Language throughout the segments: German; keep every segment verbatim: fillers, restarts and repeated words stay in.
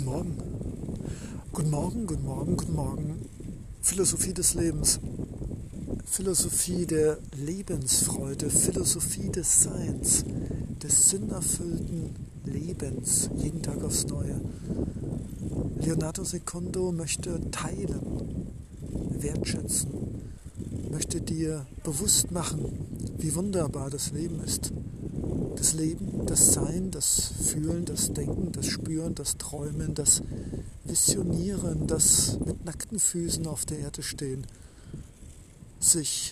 Morgen. Guten Morgen, guten Morgen, guten Morgen. Philosophie des Lebens. Philosophie der Lebensfreude, Philosophie des Seins, des sinnerfüllten Lebens, jeden Tag aufs Neue. Leonardo Secondo möchte teilen, wertschätzen, möchte dir bewusst machen, wie wunderbar das Leben ist. Das Leben, das Sein, das Fühlen, das Denken, das Spüren, das Träumen, das Visionieren, das mit nackten Füßen auf der Erde stehen, sich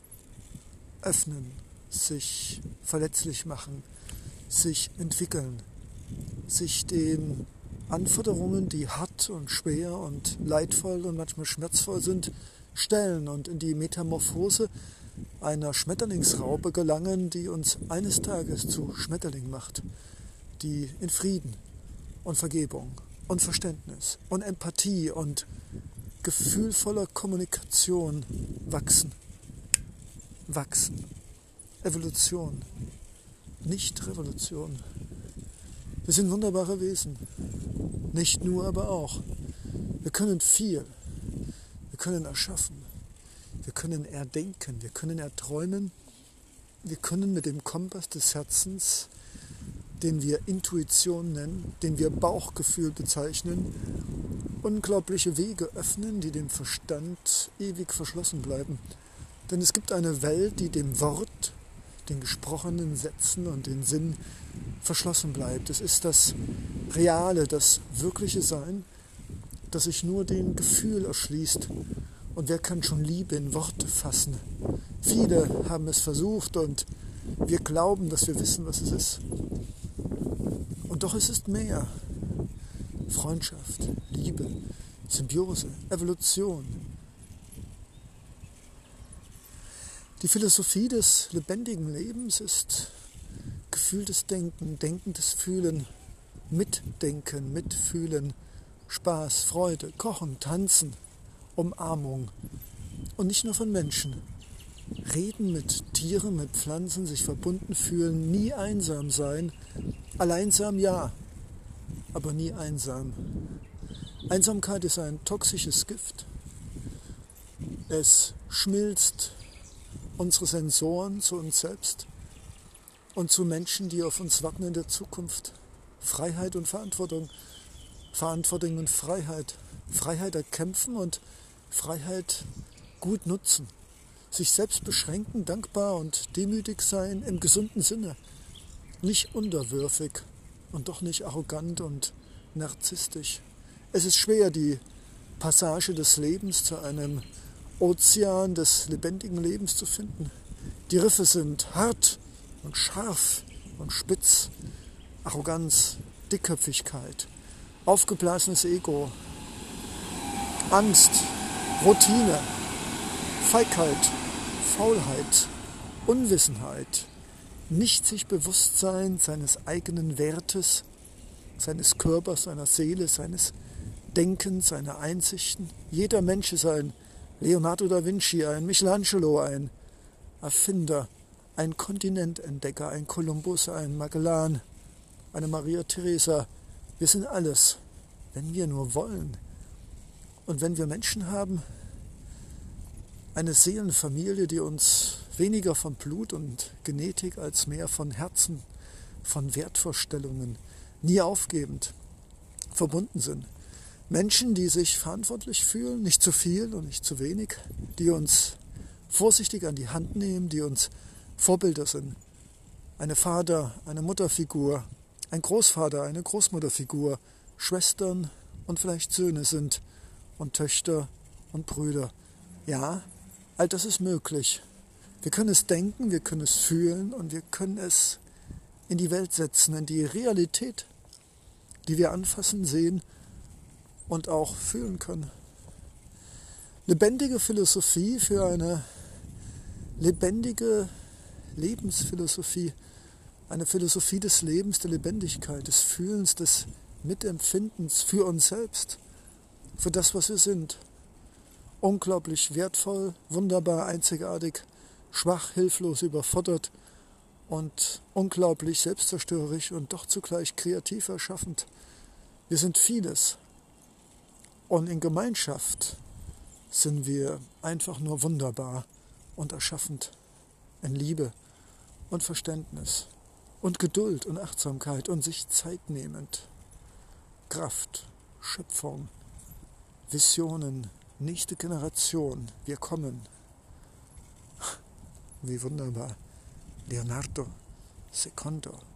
öffnen, sich verletzlich machen, sich entwickeln, sich den Anforderungen, die hart und schwer und leidvoll und manchmal schmerzvoll sind, stellen und in die Metamorphose einer Schmetterlingsraupe gelangen, die uns eines Tages zu Schmetterling macht, die in Frieden und Vergebung und Verständnis und Empathie und gefühlvoller Kommunikation wachsen. Wachsen. Evolution. Nicht Revolution. Wir sind wunderbare Wesen. Nicht nur, aber auch. Wir können viel. Wir können erschaffen. Wir können erdenken. Wir können erträumen. Wir können mit dem Kompass des Herzens, den wir Intuition nennen, den wir Bauchgefühl bezeichnen, unglaubliche Wege öffnen, die dem Verstand ewig verschlossen bleiben. Denn es gibt eine Welt, die dem Wort, den gesprochenen Sätzen und den Sinn verschlossen bleibt. Es ist das reale, das wirkliche Sein, das sich nur dem Gefühl erschließt. Und wer kann schon Liebe in Worte fassen? Viele haben es versucht und wir glauben, dass wir wissen, was es ist. Und doch es ist mehr. Freundschaft, Liebe, Symbiose, Evolution. Die Philosophie des lebendigen Lebens ist gefühltes Denken, denkendes Fühlen, Mitdenken, Mitfühlen, Spaß, Freude, Kochen, Tanzen, Umarmung. Und nicht nur von Menschen. Reden mit Tieren, mit Pflanzen, sich verbunden fühlen, nie einsam sein. Alleinsam ja, aber nie einsam. Einsamkeit ist ein toxisches Gift. Es schmilzt unsere Sensoren zu uns selbst und zu Menschen, die auf uns warten in der Zukunft. Freiheit und Verantwortung, Verantwortung und Freiheit. Freiheit erkämpfen und Freiheit gut nutzen. Sich selbst beschränken, dankbar und demütig sein im gesunden Sinne. Nicht unterwürfig und doch nicht arrogant und narzisstisch. Es ist schwer, die Passage des Lebens zu einem Ozean des lebendigen Lebens zu finden. Die Riffe sind hart und scharf und spitz. Arroganz, Dickköpfigkeit, aufgeblasenes Ego, Angst, Routine, Feigheit, Faulheit, Unwissenheit, nicht sich bewusst sein seines eigenen Wertes, seines Körpers, seiner Seele, seines Denkens, seiner Einsichten. Jeder Mensch ist ein Leonardo da Vinci, ein Michelangelo, ein Erfinder, ein Kontinententdecker, ein Kolumbus, ein Magellan, eine Maria Theresa. Wir sind alles, wenn wir nur wollen. Und wenn wir Menschen haben, eine Seelenfamilie, die uns weniger von Blut und Genetik als mehr von Herzen, von Wertvorstellungen, nie aufgebend verbunden sind. Menschen, die sich verantwortlich fühlen, nicht zu viel und nicht zu wenig, die uns vorsichtig an die Hand nehmen, die uns Vorbilder sind. Eine Vater-, eine Mutterfigur, ein Großvater, eine Großmutterfigur, Schwestern und vielleicht Söhne sind und Töchter und Brüder. Ja, all das ist möglich. Wir können es denken, wir können es fühlen und wir können es in die Welt setzen, in die Realität, die wir anfassen, sehen und auch fühlen können. Lebendige Philosophie für eine lebendige Lebensphilosophie, eine Philosophie des Lebens, der Lebendigkeit, des Fühlens, des Mitempfindens für uns selbst, für das, was wir sind. Unglaublich wertvoll, wunderbar, einzigartig, schwach, hilflos, überfordert und unglaublich selbstzerstörerisch und doch zugleich kreativ erschaffend. Wir sind vieles. Und in Gemeinschaft sind wir einfach nur wunderbar und erschaffend. In Liebe und Verständnis und Geduld und Achtsamkeit und sich Zeit nehmend. Kraft, Schöpfung, Visionen, nächste Generation, wir kommen. Wie wunderbar. Leonardo Secondo.